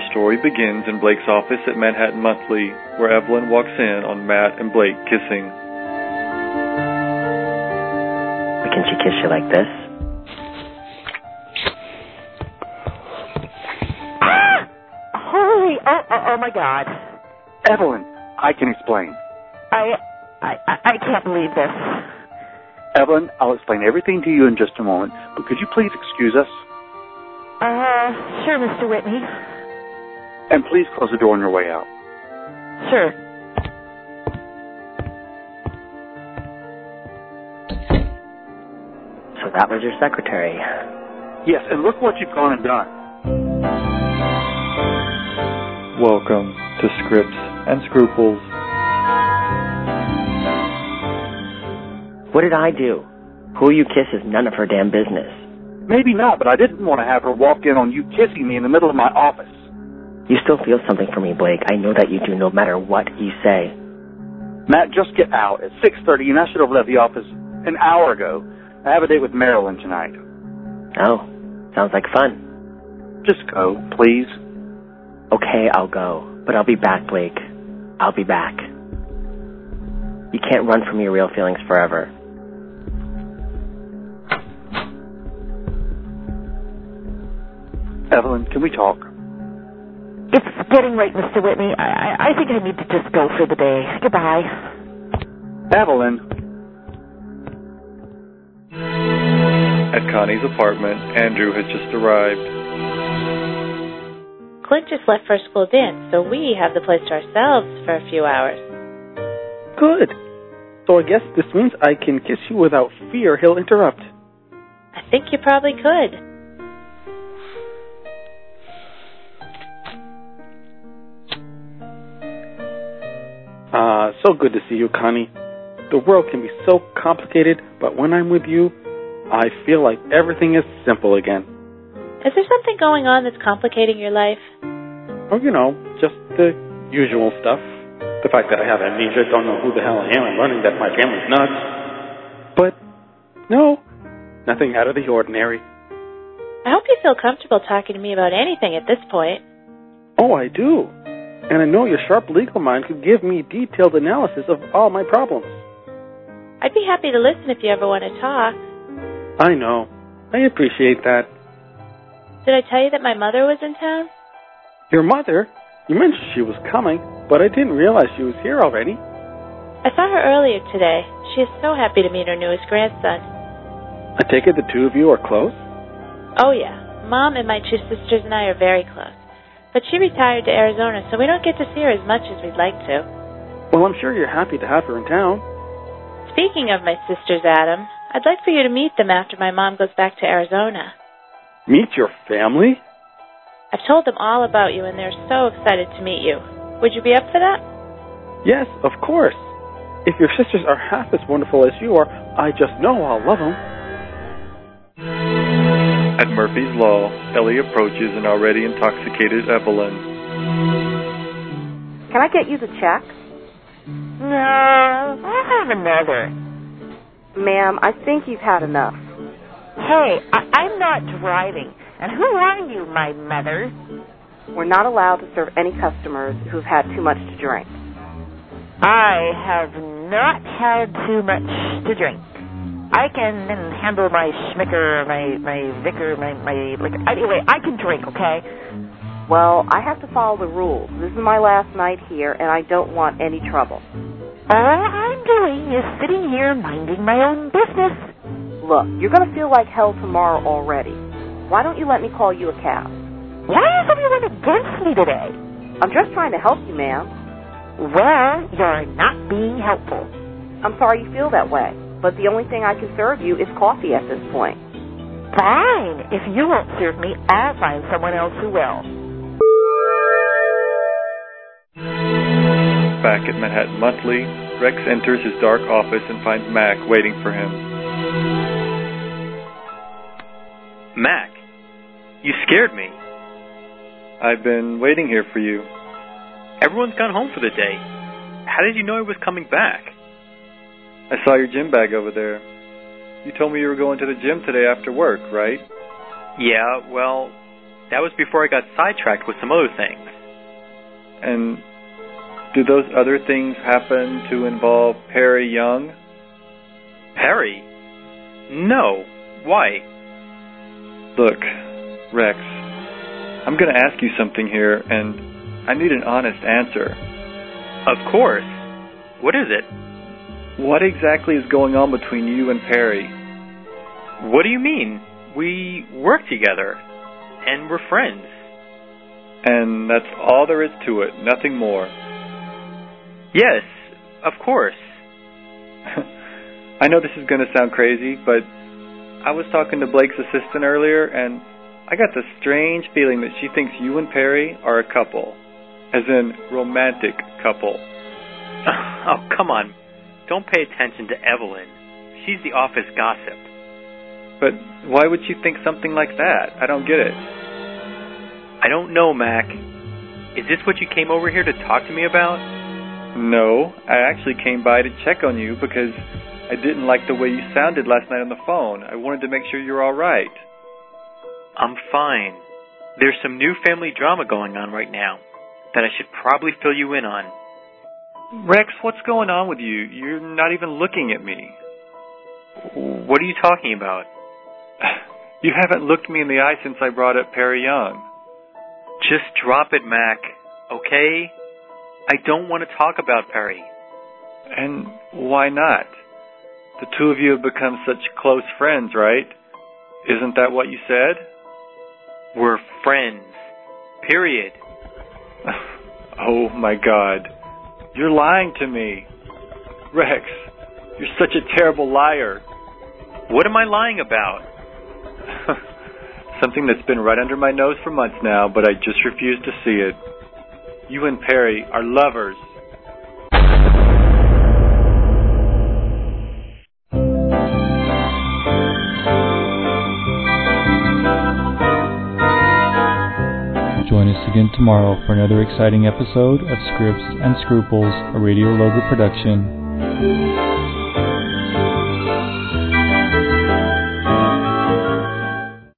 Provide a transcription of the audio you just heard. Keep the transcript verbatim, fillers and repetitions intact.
Our story begins in Blake's office at Manhattan Monthly, where Evelyn walks in on Matt and Blake kissing. Can she kiss you like this? Ah! Holy, oh, oh, oh my God. Evelyn, I can explain. I, I, I can't believe this. Evelyn, I'll explain everything to you in just a moment, but could you please excuse us? Uh, sure, Mister Whitney. And please close the door on your way out. Sure. So that was your secretary. Yes, and look what you've gone and done. Welcome to Scripts and Scruples. What did I do? Who you kiss is none of her damn business. Maybe not, but I didn't want to have her walk in on you kissing me in the middle of my office. You still feel something for me, Blake. I know that you do, no matter what you say. Matt, just get out at six thirty, and I should have left the office an hour ago. I have a date with Marilyn tonight. Oh, sounds like fun. Just go, please. Okay, I'll go. But I'll be back, Blake. I'll be back. You can't run from your real feelings forever. Evelyn, can we talk? It's getting late, Mister Whitney. I, I, I think I need to just go for the day. Goodbye. Evelyn. At Connie's apartment, Andrew has just arrived. Clint just left for a school dance, so we have the place to ourselves for a few hours. Good. So I guess this means I can kiss you without fear he'll interrupt. I think you probably could. Ah, uh, so good to see you, Connie. The world can be so complicated, but when I'm with you, I feel like everything is simple again. Is there something going on that's complicating your life? Oh, you know, just the usual stuff. The fact that I have amnesia, don't know who the hell I am, and learning that my family's nuts. But, no, nothing out of the ordinary. I hope you feel comfortable talking to me about anything at this point. Oh, I do. And I know your sharp legal mind could give me detailed analysis of all my problems. I'd be happy to listen if you ever want to talk. I know. I appreciate that. Did I tell you that my mother was in town? Your mother? You mentioned she was coming, but I didn't realize she was here already. I saw her earlier today. She is so happy to meet her newest grandson. I take it the two of you are close? Oh, yeah. Mom and my two sisters and I are very close. But she retired to Arizona, so we don't get to see her as much as we'd like to. Well, I'm sure you're happy to have her in town. Speaking of my sisters, Adam, I'd like for you to meet them after my mom goes back to Arizona. Meet your family? I've told them all about you, and they're so excited to meet you. Would you be up for that? Yes, of course. If your sisters are half as wonderful as you are, I just know I'll love them. At Murphy's Law, Ellie approaches an already intoxicated Evelyn. Can I get you the check? No, I'll have another. Ma'am, I think you've had enough. Hey, I- I'm not driving. And who are you, my mother? We're not allowed to serve any customers who've had too much to drink. I have not had too much to drink. I can handle my schmicker, my, my vicar, my, my, like, anyway, I can drink, okay? Well, I have to follow the rules. This is my last night here, and I don't want any trouble. All I'm doing is sitting here minding my own business. Look, you're going to feel like hell tomorrow already. Why don't you let me call you a cab? Why is everyone against me today? I'm just trying to help you, ma'am. Well, you're not being helpful. I'm sorry you feel that way, but the only thing I can serve you is coffee at this point. Fine. If you won't serve me, I'll find someone else who will. Back at Manhattan Monthly, Rex enters his dark office and finds Mac waiting for him. Mac, you scared me. I've been waiting here for you. Everyone's gone home for the day. How did you know I was coming back? I saw your gym bag over there. You told me you were going to the gym today after work, right? Yeah, well, That was before I got sidetracked with some other things. And do those other things happen to involve Perry Young? Perry? No. Why? Look, Rex, I'm going to ask you something here, and I need an honest answer. Of course. What is it? What exactly is going on between you and Perry? What do you mean? We work together, and we're friends. And that's all there is to it, nothing more. Yes, of course. I know this is going to sound crazy, but I was talking to Blake's assistant earlier, and I got the strange feeling that she thinks you and Perry are a couple. As in, romantic couple. Oh, come on. Don't pay attention to Evelyn. She's the office gossip. But why would she think something like that? I don't get it. I don't know, Mac. Is this what you came over here to talk to me about? No, I actually came by to check on you because I didn't like the way you sounded last night on the phone. I wanted to make sure you're all right. I'm fine. There's some new family drama going on right now that I should probably fill you in on. Rex, what's going on with you? You're not even looking at me. What are you talking about? You haven't looked me in the eye since I brought up Perry Young. Just drop it, Mac, okay? I don't want to talk about Perry. And why not? The two of you have become such close friends, right? Isn't that what you said? We're friends. Period. Oh, my God. You're lying to me. Rex, you're such a terrible liar. What am I lying about? Something that's been right under my nose for months now, but I just refuse to see it. You and Perry are lovers. Join us again tomorrow for another exciting episode of Scripts and Scruples, a Radio Logo production.